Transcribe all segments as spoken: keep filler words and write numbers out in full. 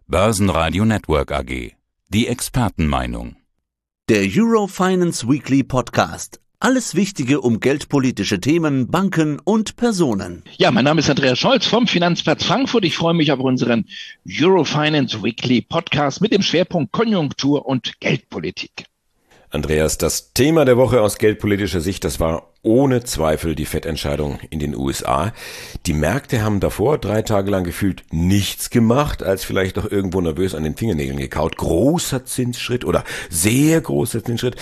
Börsenradio Network A G. Die Expertenmeinung. Der Eurofinance Weekly Podcast. Alles Wichtige um geldpolitische Themen, Banken und Personen. Ja, mein Name ist Andreas Scholz vom Finanzplatz Frankfurt. Ich freue mich auf unseren Eurofinance Weekly Podcast mit dem Schwerpunkt Konjunktur und Geldpolitik. Andreas, das Thema der Woche aus geldpolitischer Sicht, das war ohne Zweifel die Fed-Entscheidung in den U S A. Die Märkte haben davor drei Tage lang gefühlt nichts gemacht, als vielleicht noch irgendwo nervös an den Fingernägeln gekaut. Großer Zinsschritt oder sehr großer Zinsschritt.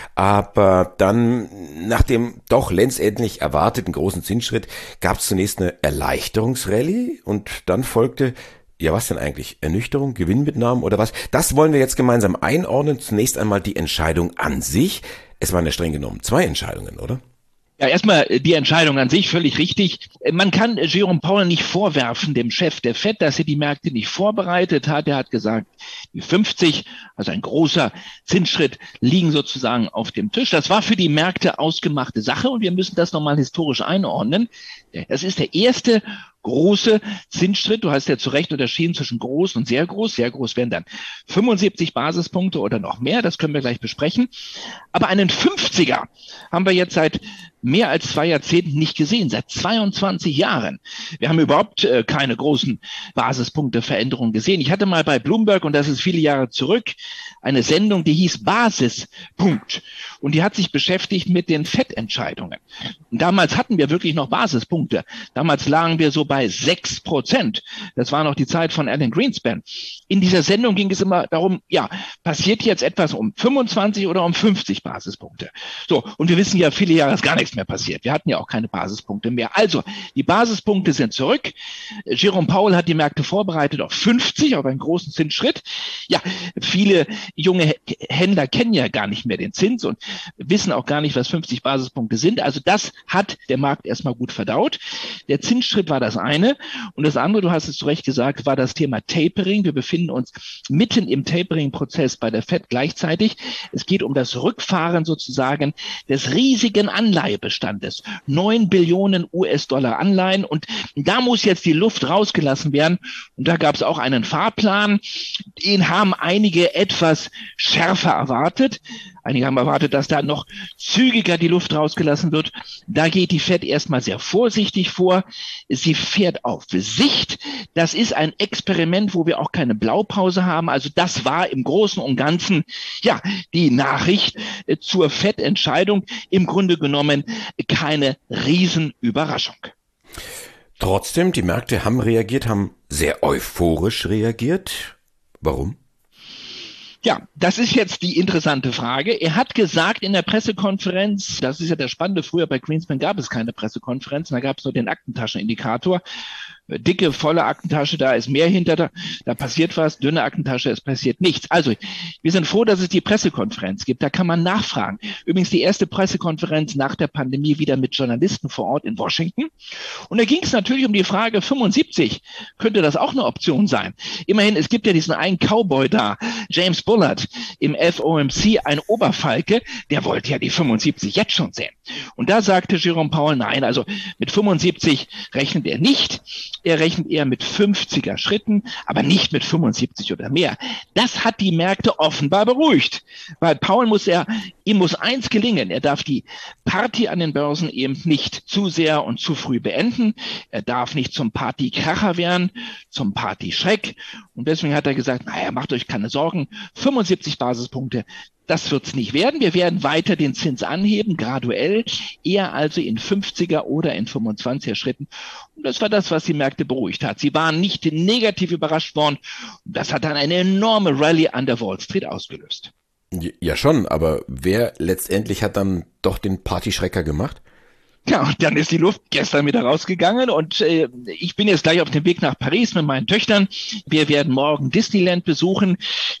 Aber dann, nach dem doch letztendlich erwarteten großen Zinsschritt, gab es zunächst eine Erleichterungsrallye und dann folgte, ja, was denn eigentlich? Ernüchterung, Gewinnmitnahmen oder was? Das wollen wir jetzt gemeinsam einordnen. Zunächst einmal die Entscheidung an sich. Es waren ja streng genommen zwei Entscheidungen, oder? Ja, erstmal die Entscheidung an sich, völlig richtig. Man kann Jerome Powell nicht vorwerfen, dem Chef der Fed, dass er die Märkte nicht vorbereitet hat. Er hat gesagt, die fünfzig, also ein großer Zinsschritt, liegen sozusagen auf dem Tisch. Das war für die Märkte ausgemachte Sache und wir müssen das nochmal historisch einordnen. Das ist der erste große Zinsschritt. Du hast ja zu Recht unterschieden zwischen groß und sehr groß. Sehr groß wären dann fünfundsiebzig Basispunkte oder noch mehr. Das können wir gleich besprechen. Aber einen fünfziger haben wir jetzt seit mehr als zwei Jahrzehnten nicht gesehen, seit zweiundzwanzig Jahren. Wir haben überhaupt äh, keine großen Basispunkte-Veränderungen gesehen. Ich hatte mal bei Bloomberg, und das ist viele Jahre zurück, eine Sendung, die hieß Basispunkt. Und die hat sich beschäftigt mit den Fed-Entscheidungen. Und damals hatten wir wirklich noch Basispunkte. Damals lagen wir so bei sechs Prozent. Das war noch die Zeit von Alan Greenspan. In dieser Sendung ging es immer darum, ja, passiert jetzt etwas um fünfundzwanzig oder um fünfzig Basispunkte? So, und wir wissen ja, viele Jahre ist gar nichts mehr passiert. Wir hatten ja auch keine Basispunkte mehr. Also, die Basispunkte sind zurück. Jerome Powell hat die Märkte vorbereitet auf fünfzig, auf einen großen Zinsschritt. Ja, viele junge Händler kennen ja gar nicht mehr den Zins und wissen auch gar nicht, was fünfzig Basispunkte sind. Also das hat der Markt erstmal gut verdaut. Der Zinsschritt war das eine. Und das andere, du hast es zu Recht gesagt, war das Thema Tapering. Wir befinden uns mitten im Tapering-Prozess bei der Fed gleichzeitig. Es geht um das Rückfahren sozusagen des riesigen Anleihebestandes. neun Billionen U S-Dollar Anleihen. Und da muss jetzt die Luft rausgelassen werden. Und da gab es auch einen Fahrplan. Den haben einige etwas schärfer erwartet. Einige haben erwartet, dass da noch zügiger die Luft rausgelassen wird. Da geht die Fed erstmal sehr vorsichtig vor. Sie fährt auf Sicht. Das ist ein Experiment, wo wir auch keine Blaupause haben. Also das war im Großen und Ganzen, ja, die Nachricht zur Fed-Entscheidung. Im Grunde genommen keine Riesenüberraschung. Trotzdem, die Märkte haben reagiert, haben sehr euphorisch reagiert. Warum? Ja, das ist jetzt die interessante Frage. Er hat gesagt in der Pressekonferenz, das ist ja das Spannende, früher bei Greenspan gab es keine Pressekonferenz, da gab es nur den Aktentaschenindikator. Dicke, volle Aktentasche, da ist mehr hinter, da, da passiert was, dünne Aktentasche, es passiert nichts. Also, wir sind froh, dass es die Pressekonferenz gibt, da kann man nachfragen. Übrigens die erste Pressekonferenz nach der Pandemie wieder mit Journalisten vor Ort in Washington. Und da ging es natürlich um die Frage, fünfundsiebzig, könnte das auch eine Option sein? Immerhin, es gibt ja diesen einen Cowboy da, James Bullard im F O M C, ein Oberfalke, der wollte ja die fünfundsiebzig jetzt schon sehen. Und da sagte Jerome Powell, nein, also mit fünfundsiebzig rechnet er nicht. Er rechnet eher mit fünfziger Schritten, aber nicht mit fünfundsiebzig oder mehr. Das hat die Märkte offenbar beruhigt, weil Powell muss er, ihm muss eins gelingen. Er darf die Party an den Börsen eben nicht zu sehr und zu früh beenden. Er darf nicht zum Partykracher werden, zum Partyschreck. Und deswegen hat er gesagt, naja, macht euch keine Sorgen, fünfundsiebzig Basispunkte, das wird's nicht werden. Wir werden weiter den Zins anheben, graduell, eher also in fünfziger oder in fünfundzwanziger Schritten. Und das war das, was die Märkte beruhigt hat. Sie waren nicht negativ überrascht worden. Und das hat dann eine enorme Rallye an der Wall Street ausgelöst. Ja schon, aber wer letztendlich hat dann doch den Partyschrecker gemacht? Ja, und dann ist die Luft gestern wieder rausgegangen und äh, ich bin jetzt gleich auf dem Weg nach Paris mit meinen Töchtern. Wir werden morgen Disneyland besuchen.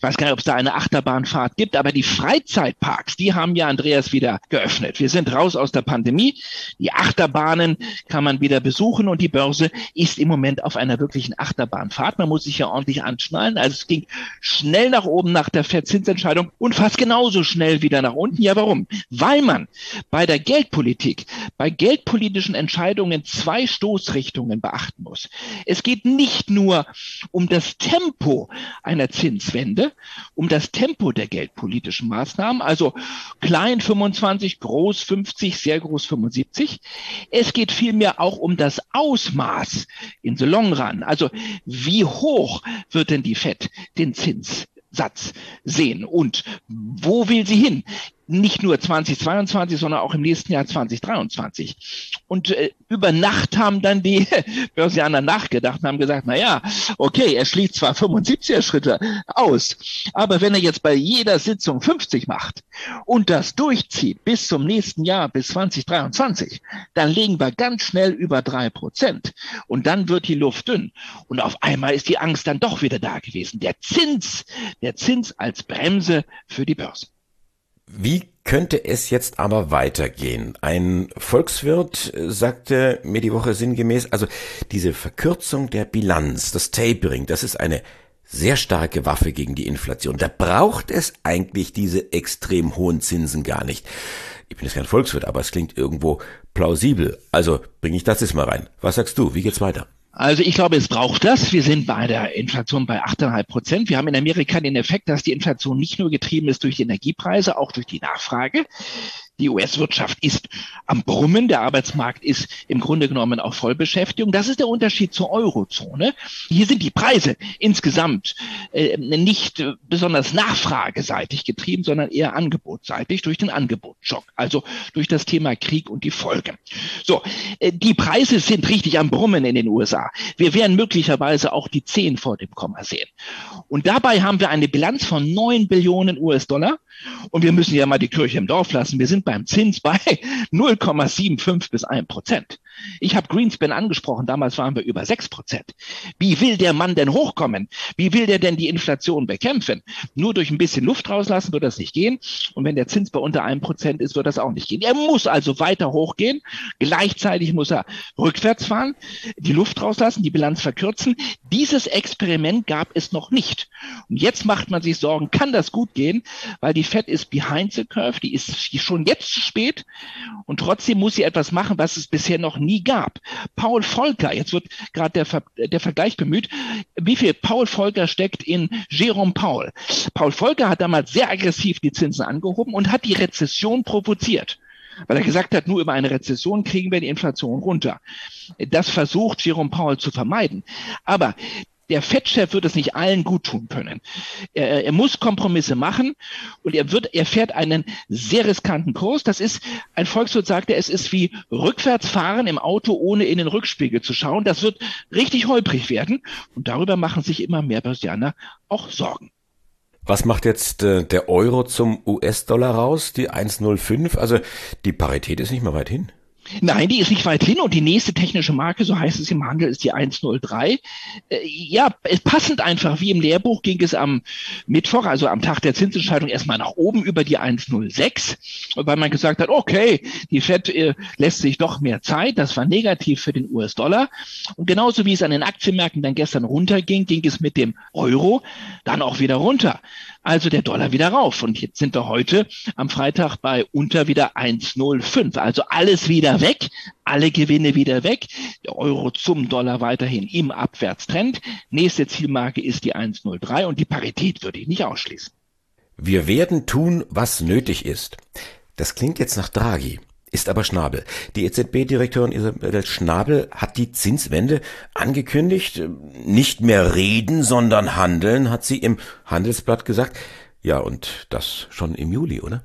weiß gar nicht, ob es da eine Achterbahnfahrt gibt, aber die Freizeitparks, die haben ja, Andreas, wieder geöffnet. Wir sind raus aus der Pandemie. Die Achterbahnen kann man wieder besuchen und die Börse ist im Moment auf einer wirklichen Achterbahnfahrt. Man muss sich ja ordentlich anschnallen. Also es ging schnell nach oben nach der Fed-Zinsentscheidung und fast genauso schnell wieder nach unten. Ja, warum? Weil man bei der Geldpolitik, bei geldpolitischen Entscheidungen zwei Stoßrichtungen beachten muss. Es geht nicht nur um das Tempo einer Zinswende, um das Tempo der geldpolitischen Maßnahmen, also klein fünfundzwanzig, groß fünfzig, sehr groß fünfundsiebzig. Es geht vielmehr auch um das Ausmaß in the long run. Also wie hoch wird denn die Fed den Zinssatz sehen und wo will sie hin? Nicht nur zweitausendzweiundzwanzig, sondern auch im nächsten Jahr zweitausenddreiundzwanzig. Und äh, über Nacht haben dann die Börsianer nachgedacht und haben gesagt, na ja, okay, er schließt zwar fünfundsiebziger Schritte aus, aber wenn er jetzt bei jeder Sitzung fünfzig macht und das durchzieht bis zum nächsten Jahr, bis zweitausenddreiundzwanzig, dann liegen wir ganz schnell über drei Prozent. Und dann wird die Luft dünn. Und auf einmal ist die Angst dann doch wieder da gewesen. Der Zins, der Zins als Bremse für die Börse. Wie könnte es jetzt aber weitergehen? Ein Volkswirt sagte mir die Woche sinngemäß, also diese Verkürzung der Bilanz, das Tapering, das ist eine sehr starke Waffe gegen die Inflation. Da braucht es eigentlich diese extrem hohen Zinsen gar nicht. Ich bin jetzt kein Volkswirt, aber es klingt irgendwo plausibel. Also bringe ich das jetzt mal rein. Was sagst du? Wie geht's weiter? Also ich glaube, es braucht das. Wir sind bei der Inflation bei acht Komma fünf Prozent. Wir haben in Amerika den Effekt, dass die Inflation nicht nur getrieben ist durch die Energiepreise, auch durch die Nachfrage. Die U S-Wirtschaft ist am Brummen, der Arbeitsmarkt ist im Grunde genommen auf Vollbeschäftigung. Das ist der Unterschied zur Eurozone. Hier sind die Preise insgesamt äh, nicht äh, besonders nachfrageseitig getrieben, sondern eher angebotsseitig durch den Angebotsschock, also durch das Thema Krieg und die Folgen. So, äh, die Preise sind richtig am Brummen in den U S A. Wir werden möglicherweise auch die zehn vor dem Komma sehen. Und dabei haben wir eine Bilanz von neun Billionen U S-Dollar. Und wir müssen ja mal die Kirche im Dorf lassen. Wir sind beim Zins bei null Komma fünfundsiebzig bis ein Prozent. Ich habe Greenspan angesprochen, damals waren wir über sechs Prozent. Wie will der Mann denn hochkommen? Wie will der denn die Inflation bekämpfen? Nur durch ein bisschen Luft rauslassen wird das nicht gehen. Und wenn der Zins bei unter einem Prozent ist, wird das auch nicht gehen. Er muss also weiter hochgehen. Gleichzeitig muss er rückwärts fahren, die Luft rauslassen, die Bilanz verkürzen. Dieses Experiment gab es noch nicht. Und jetzt macht man sich Sorgen, kann das gut gehen? Weil die Fed ist behind the curve, die ist schon jetzt zu spät und trotzdem muss sie etwas machen, was es bisher noch nie gab. Paul Volcker, jetzt wird gerade der, Ver, der Vergleich bemüht, wie viel Paul Volcker steckt in Jerome Powell. Paul Volcker hat damals sehr aggressiv die Zinsen angehoben und hat die Rezession provoziert. Weil er gesagt hat, nur über eine Rezession kriegen wir die Inflation runter. Das versucht Jerome Powell zu vermeiden. Aber der Fed-Chef wird es nicht allen gut tun können. Er, er muss Kompromisse machen und er wird, er fährt einen sehr riskanten Kurs. Das ist, ein Volkswirt sagte, es ist wie rückwärts fahren im Auto, ohne in den Rückspiegel zu schauen. Das wird richtig holprig werden und darüber machen sich immer mehr Börsianer auch Sorgen. Was macht jetzt äh, der Euro zum U S-Dollar raus? Die eins Komma null fünf? Also die Parität ist nicht mehr weit hin. Nein, die ist nicht weit hin und die nächste technische Marke, so heißt es im Handel, ist die eins Komma null drei. Äh, ja, passend einfach, wie im Lehrbuch ging es am Mittwoch, also am Tag der Zinsentscheidung, erstmal nach oben über die eins Komma null sechs, weil man gesagt hat, okay, die Fed äh, lässt sich doch mehr Zeit, das war negativ für den U S-Dollar. Und genauso wie es an den Aktienmärkten dann gestern runterging, ging es mit dem Euro dann auch wieder runter. Also der Dollar wieder rauf. Und jetzt sind wir heute am Freitag bei unter wieder eins Komma null fünf. Also alles wieder weg, alle Gewinne wieder weg. Der Euro zum Dollar weiterhin im Abwärtstrend. Nächste Zielmarke ist die eins Komma null drei und die Parität würde ich nicht ausschließen. Wir werden tun, was nötig ist. Das klingt jetzt nach Draghi. Ist aber Schnabel. Die E Z B-Direktorin Isabel Schnabel hat die Zinswende angekündigt. Nicht mehr reden, sondern handeln, hat sie im Handelsblatt gesagt. Ja, und das schon im Juli, oder?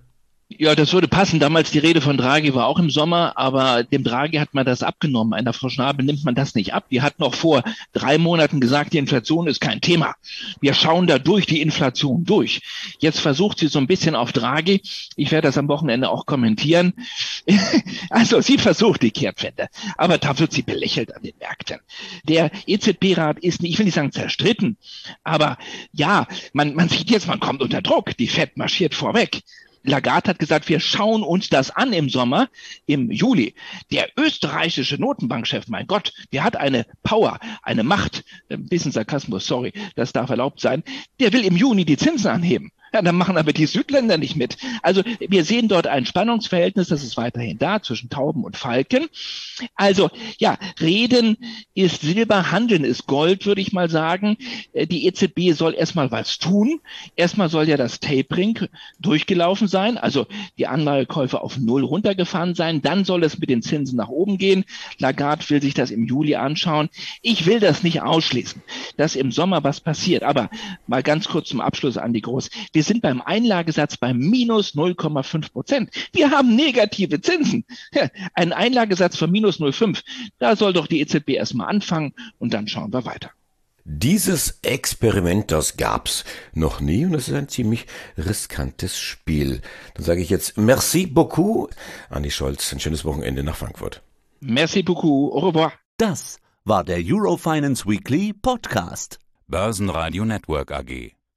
Ja, das würde passen. Damals die Rede von Draghi war auch im Sommer, aber dem Draghi hat man das abgenommen. Einer Frau Schnabel nimmt man das nicht ab. Die hat noch vor drei Monaten gesagt, die Inflation ist kein Thema. Wir schauen da durch die Inflation durch. Jetzt versucht sie so ein bisschen auf Draghi. Ich werde das am Wochenende auch kommentieren. Also sie versucht die Kehrtwende, aber da wird sie belächelt an den Märkten. Der E Z B-Rat ist, ich will nicht sagen zerstritten, aber ja, man, man sieht jetzt, man kommt unter Druck. Die Fed marschiert vorweg. Lagarde hat gesagt, wir schauen uns das an im Sommer, im Juli. Der österreichische Notenbankchef, mein Gott, der hat eine Power, eine Macht, ein bisschen Sarkasmus, sorry, das darf erlaubt sein, der will im Juni die Zinsen anheben. Ja, dann machen aber die Südländer nicht mit. Also wir sehen dort ein Spannungsverhältnis, das ist weiterhin da, zwischen Tauben und Falken. Also ja, Reden ist Silber, Handeln ist Gold, würde ich mal sagen. Die E Z B soll erstmal was tun. Erstmal soll ja das Tapering durchgelaufen sein, also die Anleihekäufe auf Null runtergefahren sein. Dann soll es mit den Zinsen nach oben gehen. Lagarde will sich das im Juli anschauen. Ich will das nicht ausschließen, dass im Sommer was passiert. Aber mal ganz kurz zum Abschluss, Andi Groß. Wir sind beim Einlagesatz bei minus null Komma fünf Prozent. Wir haben negative Zinsen. Ein Einlagesatz von minus null Komma fünf. Da soll doch die E Z B erstmal anfangen und dann schauen wir weiter. Dieses Experiment, das gab's noch nie und es ist ein ziemlich riskantes Spiel. Dann sage ich jetzt merci beaucoup. Andi Scholz, ein schönes Wochenende nach Frankfurt. Merci beaucoup. Au revoir. Das war der Eurofinance Weekly Podcast. Börsenradio Network A G.